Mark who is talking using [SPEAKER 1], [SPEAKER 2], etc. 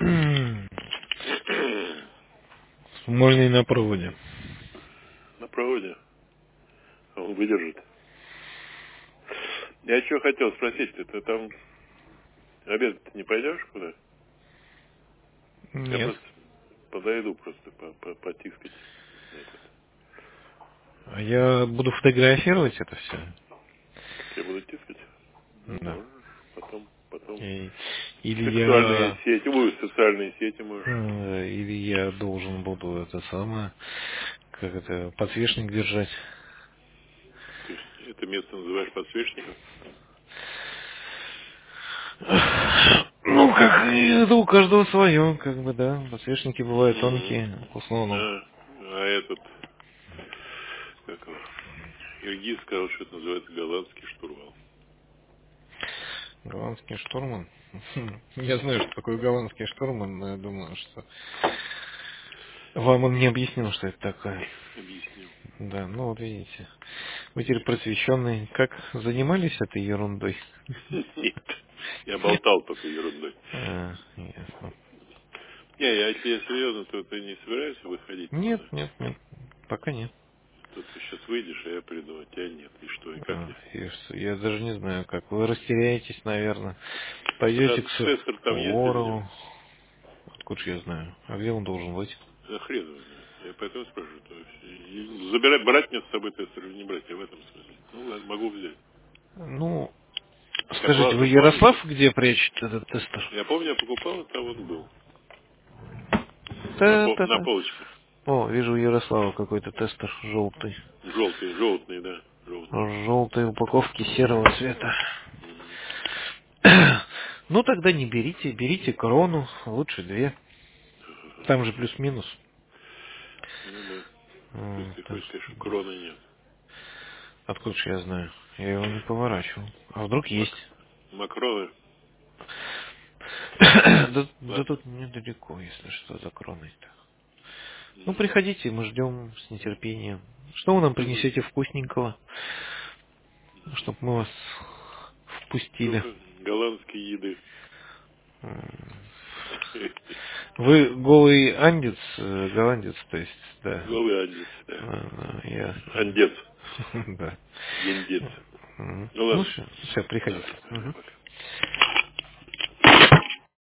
[SPEAKER 1] Можно и на проводе.
[SPEAKER 2] На проводе. Он выдержит. Я что хотел спросить, ты там обед не пойдешь куда? Я
[SPEAKER 1] Нет.
[SPEAKER 2] просто подойду просто потискать.
[SPEAKER 1] А я буду фотографировать это все.
[SPEAKER 2] Так я буду тискать? Ну,
[SPEAKER 1] Да.
[SPEAKER 2] можешь. Потом.
[SPEAKER 1] Или я...
[SPEAKER 2] Социальные сети можешь.
[SPEAKER 1] Или я должен буду это самое, как это, подсвечник держать.
[SPEAKER 2] То есть это место называешь подсвечником?
[SPEAKER 1] Ну, как это у каждого свое, как бы, да. Подсвечники бывают
[SPEAKER 2] Угу.
[SPEAKER 1] тонкие, в основном.
[SPEAKER 2] А этот, как его, Иргиз сказал, что это называется голландский штурвал.
[SPEAKER 1] Голландский штурман. Я знаю, что такое голландский штурман, но я думаю, что вам он не объяснил, что это такое.
[SPEAKER 2] Объяснил.
[SPEAKER 1] Да, ну вот видите. Вы теперь просвещенные. Как занимались этой ерундой?
[SPEAKER 2] Нет, я
[SPEAKER 1] Нет.
[SPEAKER 2] болтал только ерундой.
[SPEAKER 1] Ясно.
[SPEAKER 2] Не, если я серьезно, то ты не собираешься выходить
[SPEAKER 1] Нет,
[SPEAKER 2] никуда?
[SPEAKER 1] нет, нет. Пока нет.
[SPEAKER 2] То ты сейчас выйдешь, а я приду, а тебя нет. И что, и как мне?
[SPEAKER 1] Я даже не знаю, как. Вы растеряетесь, наверное. Пойдете к
[SPEAKER 2] Тестер там есть или нет?
[SPEAKER 1] Суворову. Откуда же я знаю? А где он должен быть?
[SPEAKER 2] Да хрен его знает. Я поэтому спрашиваю. То есть, забирать, брать мне с собой тестер или не брать, я в этом смысле. Ну ладно, могу взять.
[SPEAKER 1] Ну, скажите, вы
[SPEAKER 2] Зарплату платишь?
[SPEAKER 1] Ярослав где прячете этот тестер?
[SPEAKER 2] Я помню, я покупал, и там он был. На
[SPEAKER 1] Та-та-та.
[SPEAKER 2] полочке.
[SPEAKER 1] О, вижу у Ярослава какой-то тестер желтый.
[SPEAKER 2] Желтый, да. Желтый.
[SPEAKER 1] Желтой упаковки серого цвета.
[SPEAKER 2] Мгм.
[SPEAKER 1] Ну тогда не берите, берите крону, лучше две. Там же плюс-минус.
[SPEAKER 2] Ну да. То есть ты
[SPEAKER 1] Так
[SPEAKER 2] хочешь сказать,
[SPEAKER 1] что,
[SPEAKER 2] что
[SPEAKER 1] да.
[SPEAKER 2] кроны нет.
[SPEAKER 1] Откуда же я знаю? Я его не поворачивал. А вдруг есть?
[SPEAKER 2] Макроны.
[SPEAKER 1] Да
[SPEAKER 2] Ладно.
[SPEAKER 1] тут недалеко, если что, за кроной-то. Ну приходите, мы ждем с нетерпением. Что вы нам принесете вкусненького, чтобы мы вас впустили?
[SPEAKER 2] Только голландские еды.
[SPEAKER 1] Вы голый андец, голландец, то есть, да.
[SPEAKER 2] Голый андец, да.
[SPEAKER 1] Ясно.
[SPEAKER 2] Андец.
[SPEAKER 1] Да.
[SPEAKER 2] Яндец. Ну
[SPEAKER 1] Ну,
[SPEAKER 2] ладно.
[SPEAKER 1] все, приходите.
[SPEAKER 2] Давай,
[SPEAKER 1] Мгм.
[SPEAKER 2] пока.